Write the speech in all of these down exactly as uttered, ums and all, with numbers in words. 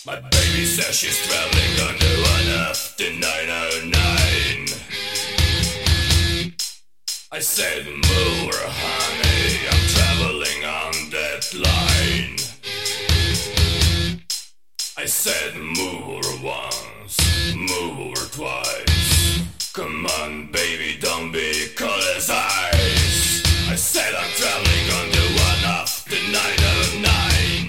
My baby says she's traveling on the one after nine oh nine. I said, move her, honey, I'm traveling on that line. I said, move her once, move her twice. Come on, baby, don't be cold as ice. I said, I'm traveling on the one after nine oh nine.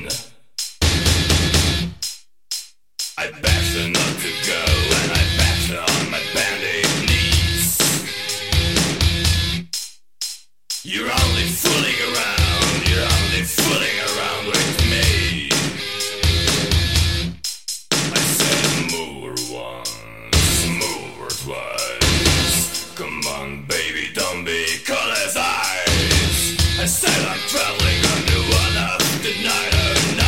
I begged her not to go, and I begged her on my bended knees. You're only fooling around, you're only fooling around with me. I said, move her once, move her twice. Come on, baby, don't be cold as ice. I said, I'm traveling on the one after nine oh nine.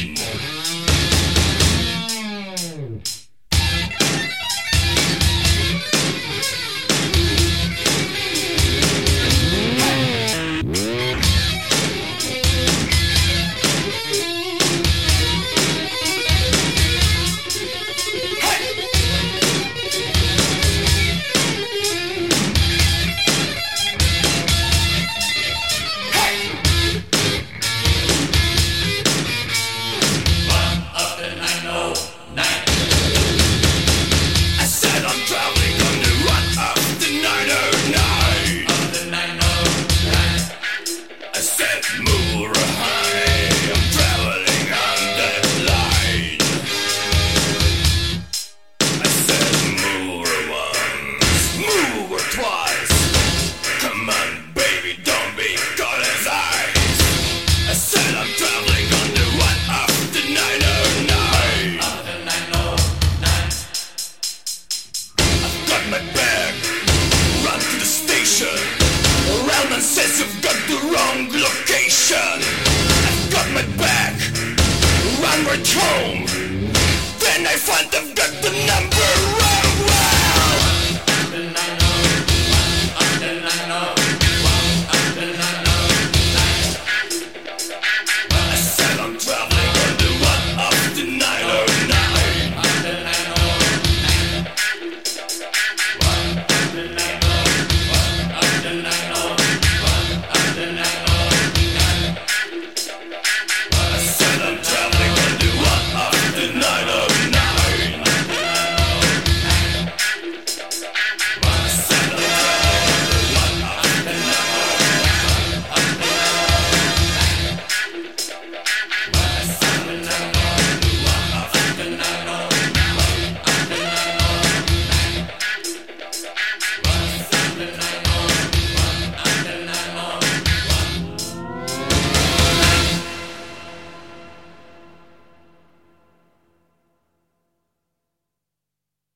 Says you've got the wrong location. I've got my back, run right home. Then I find the